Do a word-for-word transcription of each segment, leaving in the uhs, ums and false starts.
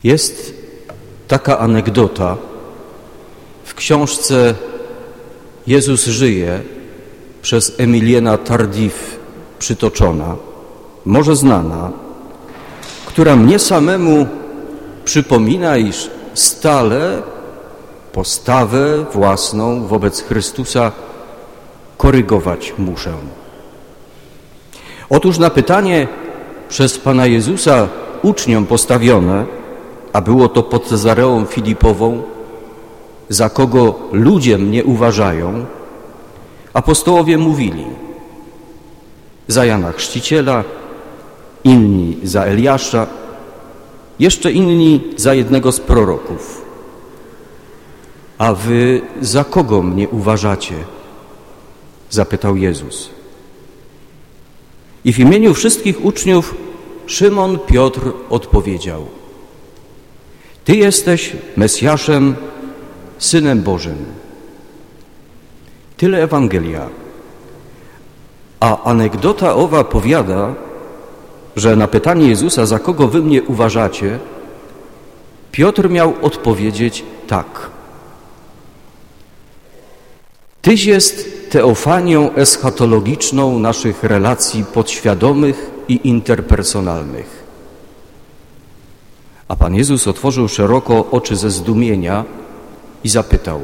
Jest taka anegdota w książce Jezus żyje przez Emiliena Tardif przytoczona, może znana, która mnie samemu przypomina, iż stale postawę własną wobec Chrystusa korygować muszę. Otóż na pytanie przez Pana Jezusa uczniom postawione, a było to pod Cezareą Filipową, za kogo ludzie mnie uważają, apostołowie mówili: za Jana Chrzciciela, inni za Eliasza, jeszcze inni za jednego z proroków. A wy za kogo mnie uważacie? Zapytał Jezus. I w imieniu wszystkich uczniów Szymon Piotr odpowiedział: Ty jesteś Mesjaszem, Synem Bożym. Tyle Ewangelia. A anegdota owa powiada, że na pytanie Jezusa, za kogo wy mnie uważacie, Piotr miał odpowiedzieć tak: Tyś jest teofanią eschatologiczną naszych relacji podświadomych i interpersonalnych. A Pan Jezus otworzył szeroko oczy ze zdumienia i zapytał: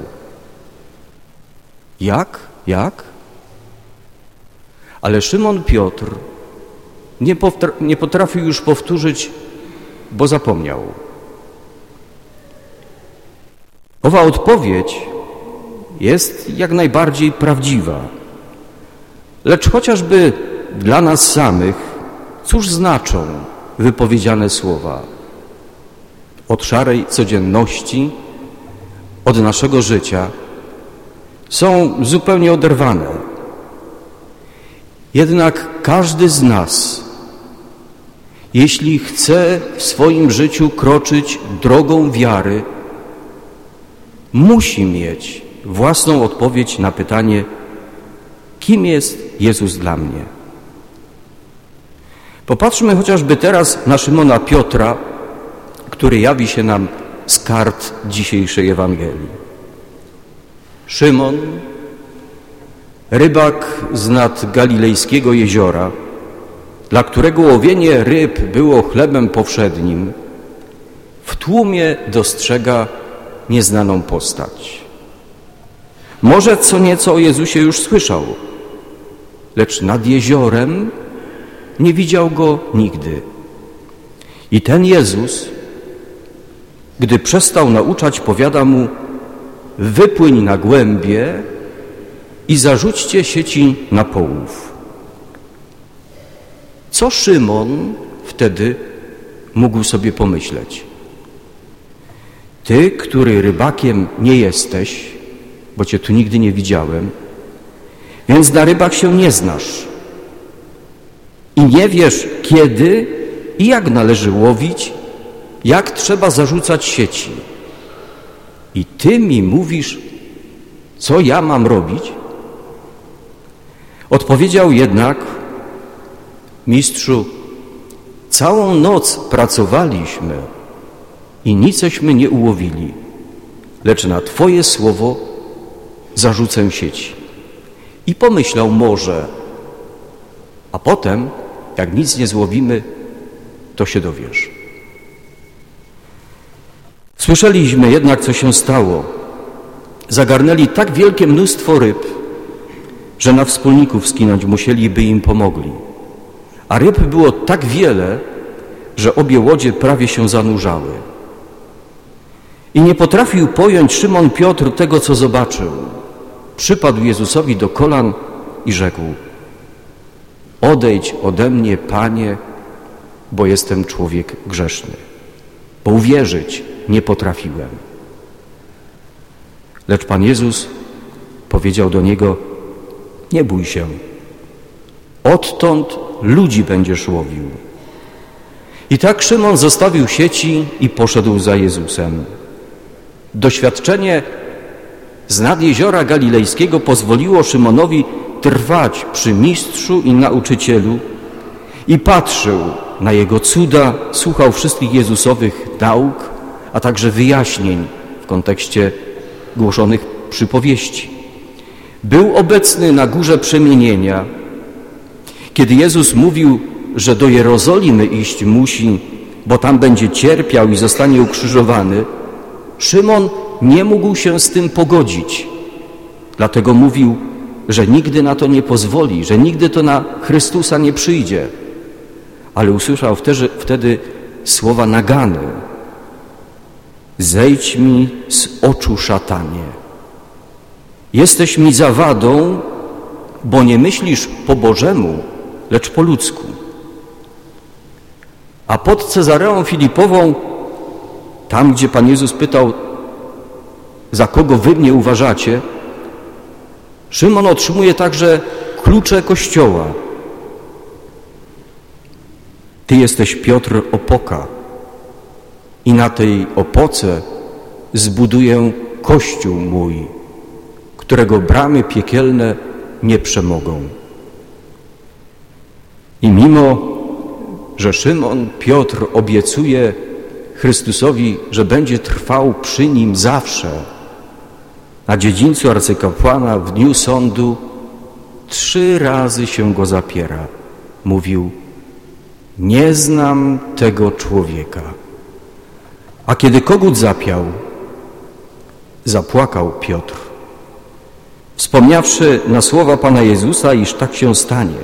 Jak? Jak? Ale Szymon Piotr nie, nie potrafił już powtórzyć, bo zapomniał. Owa odpowiedź jest jak najbardziej prawdziwa. Lecz chociażby dla nas samych, cóż znaczą wypowiedziane słowa? Od szarej codzienności, od naszego życia są zupełnie oderwane. Jednak każdy z nas, jeśli chce w swoim życiu kroczyć drogą wiary, musi mieć własną odpowiedź na pytanie: kim jest Jezus dla mnie? Popatrzmy chociażby teraz na Szymona Piotra, który jawi się nam z kart dzisiejszej Ewangelii. Szymon, rybak z nad galilejskiego jeziora, dla którego łowienie ryb było chlebem powszednim, w tłumie dostrzega nieznaną postać. Może co nieco o Jezusie już słyszał, lecz nad jeziorem nie widział Go nigdy. I ten Jezus, gdy przestał nauczać, powiada mu: wypłyń na głębie i zarzućcie sieci na połów. Co Szymon wtedy mógł sobie pomyśleć? Ty, który rybakiem nie jesteś, bo cię tu nigdy nie widziałem, więc na rybach się nie znasz i nie wiesz, kiedy i jak należy łowić, jak trzeba zarzucać sieci. I ty mi mówisz, co ja mam robić? Odpowiedział jednak: Mistrzu, całą noc pracowaliśmy i niceśmy nie ułowili, lecz na Twoje słowo zarzucę sieci. I pomyślał: może, a potem, jak nic nie złowimy, to się dowiesz. Słyszeliśmy jednak, co się stało. Zagarnęli tak wielkie mnóstwo ryb, że na wspólników skinąć musieli, by im pomogli. A ryb było tak wiele, że obie łodzie prawie się zanurzały. I nie potrafił pojąć Szymon Piotr tego, co zobaczył. Przypadł Jezusowi do kolan i rzekł: odejdź ode mnie, Panie, bo jestem człowiek grzeszny, bo uwierzyć nie potrafiłem. Lecz Pan Jezus powiedział do niego: nie bój się, odtąd ludzi będziesz łowił. I tak Szymon zostawił sieci i poszedł za Jezusem. Doświadczenie z nad jeziora galilejskiego pozwoliło Szymonowi trwać przy mistrzu i nauczycielu i patrzył na jego cuda, słuchał wszystkich Jezusowych nauk a także wyjaśnień w kontekście głoszonych przypowieści. Był obecny na Górze Przemienienia, kiedy Jezus mówił, że do Jerozolimy iść musi, bo tam będzie cierpiał i zostanie ukrzyżowany. Szymon nie mógł się z tym pogodzić, dlatego mówił, że nigdy na to nie pozwoli, że nigdy to na Chrystusa nie przyjdzie. Ale usłyszał wtedy, wtedy słowa nagany: zejdź mi z oczu, szatanie. Jesteś mi zawadą, bo nie myślisz po Bożemu, lecz po ludzku. A pod Cezareą Filipową, tam gdzie Pan Jezus pytał, za kogo wy mnie uważacie, Szymon otrzymuje także klucze Kościoła. Ty jesteś Piotr opoka i na tej opoce zbuduję Kościół mój, którego bramy piekielne nie przemogą. I mimo, że Szymon Piotr obiecuje Chrystusowi, że będzie trwał przy nim zawsze, na dziedzińcu arcykapłana w dniu sądu trzy razy się go zapiera. Mówił: nie znam tego człowieka. A kiedy kogut zapiał, zapłakał Piotr, wspomniawszy na słowa Pana Jezusa, iż tak się stanie.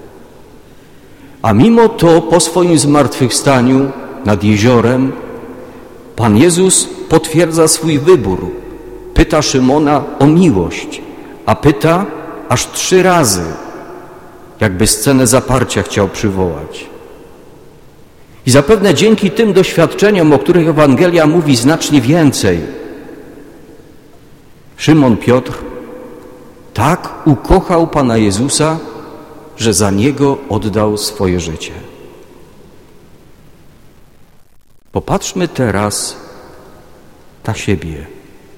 A mimo to po swoim zmartwychwstaniu nad jeziorem Pan Jezus potwierdza swój wybór. Pyta Szymona o miłość, a pyta aż trzy razy, jakby scenę zaparcia chciał przywołać. I zapewne dzięki tym doświadczeniom, o których Ewangelia mówi znacznie więcej, Szymon Piotr tak ukochał Pana Jezusa, że za Niego oddał swoje życie. Popatrzmy teraz na siebie.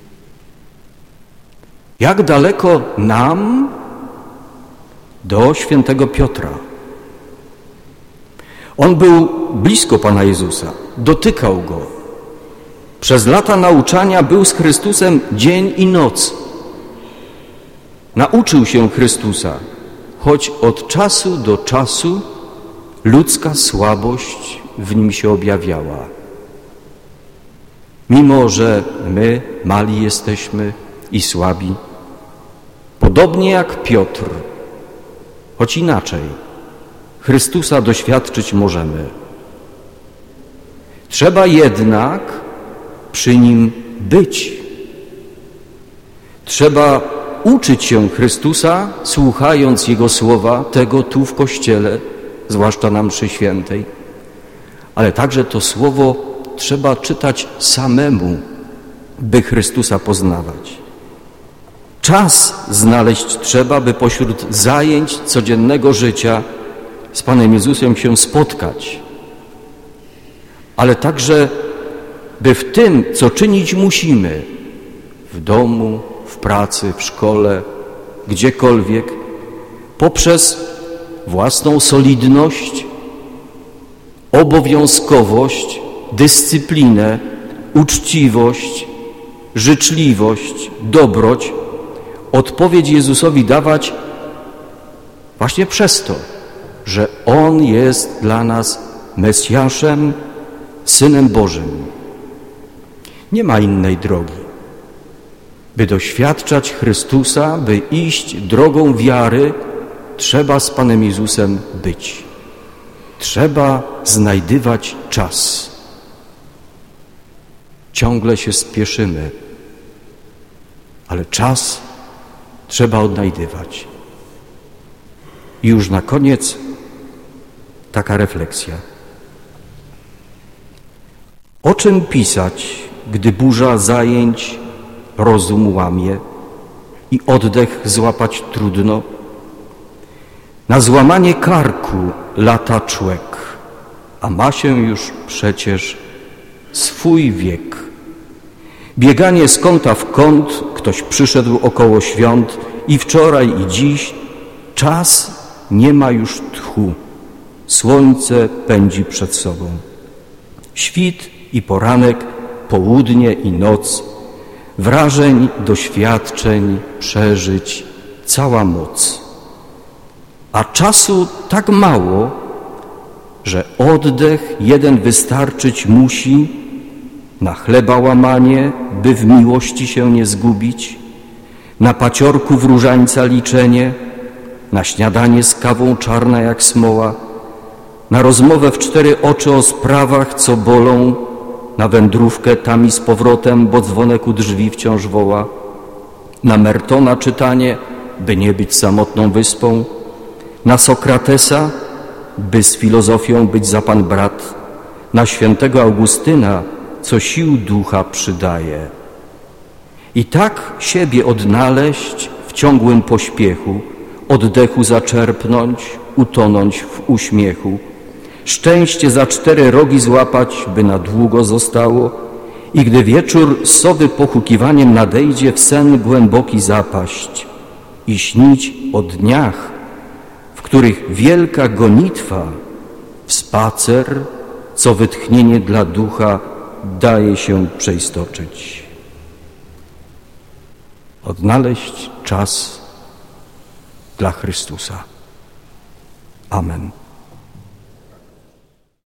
Jak daleko nam do świętego Piotra? On był blisko Pana Jezusa, dotykał Go. Przez lata nauczania był z Chrystusem dzień i noc. Nauczył się Chrystusa, choć od czasu do czasu ludzka słabość w nim się objawiała. Mimo że my mali jesteśmy i słabi, podobnie jak Piotr, choć inaczej, Chrystusa doświadczyć możemy. Trzeba jednak przy Nim być. Trzeba uczyć się Chrystusa, słuchając Jego słowa, tego tu w Kościele, zwłaszcza na mszy świętej. Ale także to słowo trzeba czytać samemu, by Chrystusa poznawać. Czas znaleźć trzeba, by pośród zajęć codziennego życia z Panem Jezusem się spotkać, ale także, by w tym, co czynić musimy, w domu, w pracy, w szkole, gdziekolwiek, poprzez własną solidność, obowiązkowość, dyscyplinę, uczciwość, życzliwość, dobroć, odpowiedź Jezusowi dawać właśnie przez to, że On jest dla nas Mesjaszem, Synem Bożym. Nie ma innej drogi. By doświadczać Chrystusa, by iść drogą wiary, trzeba z Panem Jezusem być. Trzeba znajdywać czas. Ciągle się spieszymy, ale czas trzeba odnajdywać. I już na koniec taka refleksja. O czym pisać, gdy burza zajęć rozum łamie i oddech złapać trudno? Na złamanie karku lata człek, a ma się już przecież swój wiek. Bieganie z kąta w kąt, ktoś przyszedł około świąt i wczoraj i dziś, czas nie ma już tchu, słońce pędzi przed sobą. Świt i poranek południe i noc, wrażeń, doświadczeń, przeżyć, cała moc. A czasu tak mało, że oddech jeden wystarczyć musi na chleba łamanie, by w miłości się nie zgubić, na paciorku w różańca liczenie, na śniadanie z kawą czarna jak smoła, na rozmowę w cztery oczy o sprawach, co bolą, na wędrówkę tam i z powrotem, bo dzwonek u drzwi wciąż woła, na Mertona czytanie, by nie być samotną wyspą, na Sokratesa, by z filozofią być za pan brat, na świętego Augustyna, co sił ducha przydaje. I tak siebie odnaleźć w ciągłym pośpiechu, oddechu zaczerpnąć, utonąć w uśmiechu, szczęście za cztery rogi złapać, by na długo zostało i gdy wieczór sowy pochukiwaniem nadejdzie, w sen głęboki zapaść i śnić o dniach, w których wielka gonitwa w spacer, co wytchnienie dla ducha daje się przeistoczyć. Odnaleźć czas dla Chrystusa. Amen.